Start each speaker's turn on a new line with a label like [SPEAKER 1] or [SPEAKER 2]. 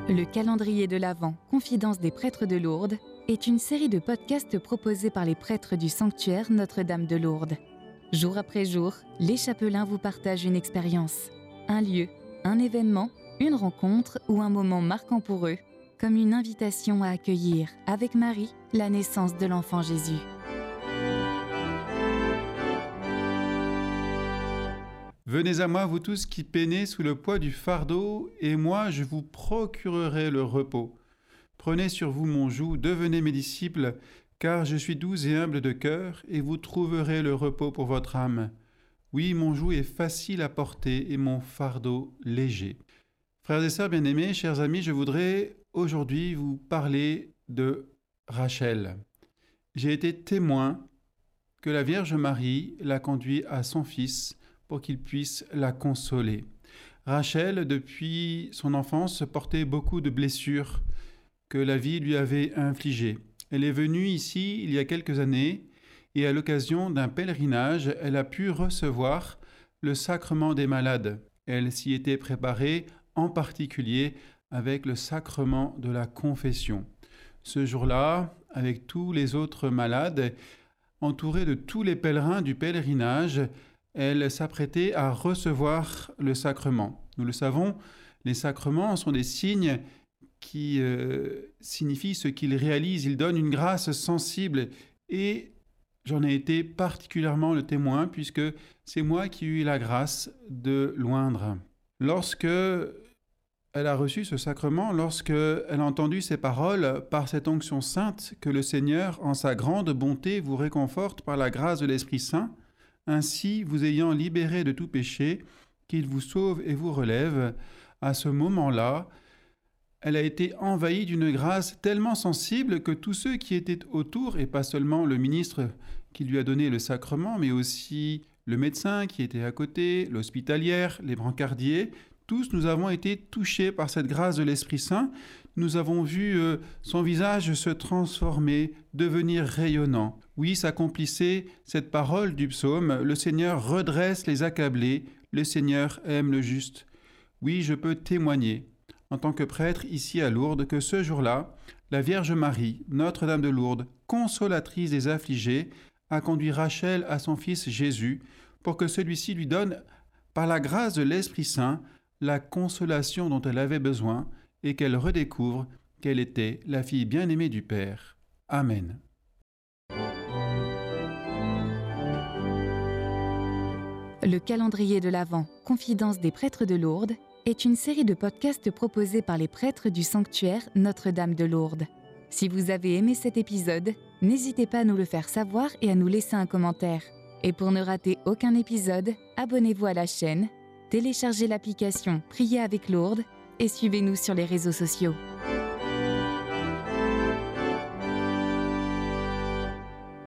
[SPEAKER 1] Le calendrier de l'Avent, Confidence des prêtres de Lourdes, est une série de podcasts proposés par les prêtres du sanctuaire Notre-Dame de Lourdes. Jour après jour, les chapelains vous partagent une expérience, un lieu, un événement, une rencontre ou un moment marquant pour eux, comme une invitation à accueillir, avec Marie, la naissance de l'enfant Jésus.
[SPEAKER 2] Venez à moi, vous tous qui peinez sous le poids du fardeau, et moi je vous procurerai le repos. Prenez sur vous mon joug, devenez mes disciples, car je suis doux et humble de cœur, et vous trouverez le repos pour votre âme. Oui, mon joug est facile à porter, et mon fardeau léger. Frères et sœurs bien-aimés, chers amis, je voudrais aujourd'hui vous parler de Rachel. J'ai été témoin que la Vierge Marie l'a conduit à son fils, pour qu'il puisse la consoler. Rachel, depuis son enfance, portait beaucoup de blessures que la vie lui avait infligées. Elle est venue ici il y a quelques années et à l'occasion d'un pèlerinage, elle a pu recevoir le sacrement des malades. Elle s'y était préparée en particulier avec le sacrement de la confession. Ce jour-là, avec tous les autres malades, entourée de tous les pèlerins du pèlerinage, elle s'apprêtait à recevoir le sacrement. Nous le savons, les sacrements sont des signes qui signifient ce qu'ils réalisent. Ils donnent une grâce sensible et j'en ai été particulièrement le témoin puisque c'est moi qui ai eu la grâce de l'oindre. Lorsque elle a reçu ce sacrement, lorsqu'elle a entendu ces paroles, par cette onction sainte, que le Seigneur, en sa grande bonté, vous réconforte par la grâce de l'Esprit Saint, ainsi, vous ayant libéré de tout péché, qu'il vous sauve et vous relève, à ce moment-là, elle a été envahie d'une grâce tellement sensible que tous ceux qui étaient autour, et pas seulement le ministre qui lui a donné le sacrement, mais aussi le médecin qui était à côté, l'hospitalière, les brancardiers, tous nous avons été touchés par cette grâce de l'Esprit Saint. Nous avons vu son visage se transformer, devenir rayonnant. Oui, s'accomplissait cette parole du psaume, le Seigneur redresse les accablés, le Seigneur aime le juste. Oui, je peux témoigner, en tant que prêtre ici à Lourdes, que ce jour-là, la Vierge Marie, Notre-Dame de Lourdes, consolatrice des affligés, a conduit Rachel à son fils Jésus, pour que celui-ci lui donne, par la grâce de l'Esprit Saint, la consolation dont elle avait besoin et qu'elle redécouvre qu'elle était la fille bien-aimée du Père. Amen.
[SPEAKER 1] Le calendrier de l'Avent, Confidence des prêtres de Lourdes, est une série de podcasts proposés par les prêtres du sanctuaire Notre-Dame de Lourdes. Si vous avez aimé cet épisode, n'hésitez pas à nous le faire savoir et à nous laisser un commentaire. Et pour ne rater aucun épisode, abonnez-vous à la chaîne, téléchargez l'application Prier avec Lourdes et suivez-nous sur les réseaux sociaux.